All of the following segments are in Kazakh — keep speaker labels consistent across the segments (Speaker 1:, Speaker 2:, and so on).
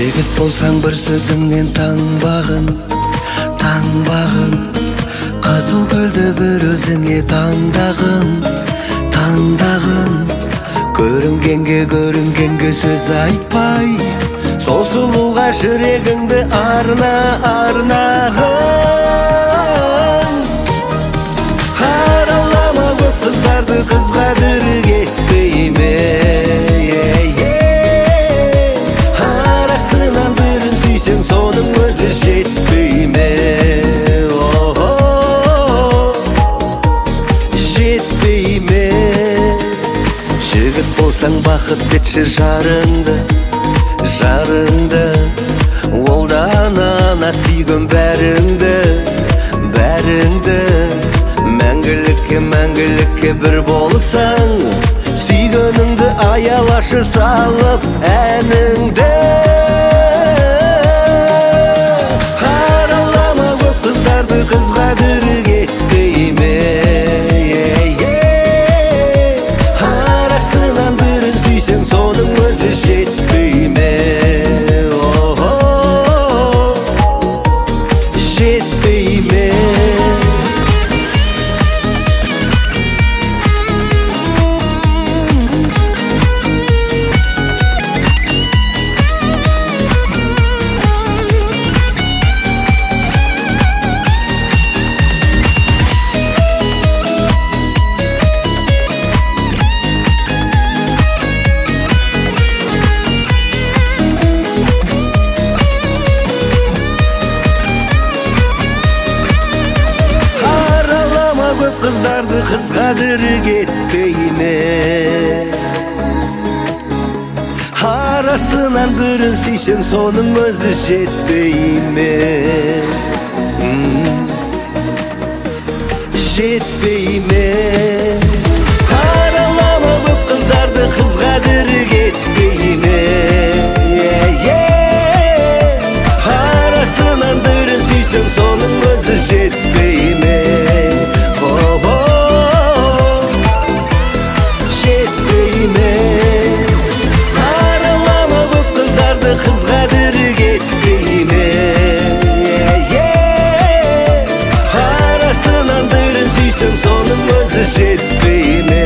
Speaker 1: Жігіт болсаң бір сөзіңнен таңбағын Қызыл гүлді бір өзіңе таңдағын Көрінгенге сөз айтпай Сол сұлуға жүрегіңді арнағын Қаралама көп қыздарды қызға дүрге етпейме Арасынан бірін сүйсең соның өзі жетпейме Жетпейме Жігіт болсаң бақыт етші жарыңды Ол да ана сүйген бәріңді Мәңгілікке бір болсаң Сүйгеніңді аялашы салып әніңді Қаралама көп қыздарды қызға дүрге етпейме Арасынан бірін сүйсең соның өзі жетпейме Жетпейме Қыздарды қызға дүрге етпейме Арасынан бірін сүйсең соның өзі жетпейме Жетпейме Қаралама көп қыздарды қызға дүрге етпейме Арасынан бірін сүйсең соның өзі жетпейме Қызға дүрге етпейме Арасынан бірін сүйсең соның өзі жетпейме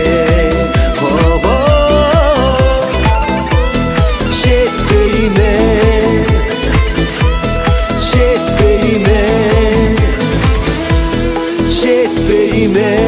Speaker 1: Жетпейме Жетпейме Жетпейме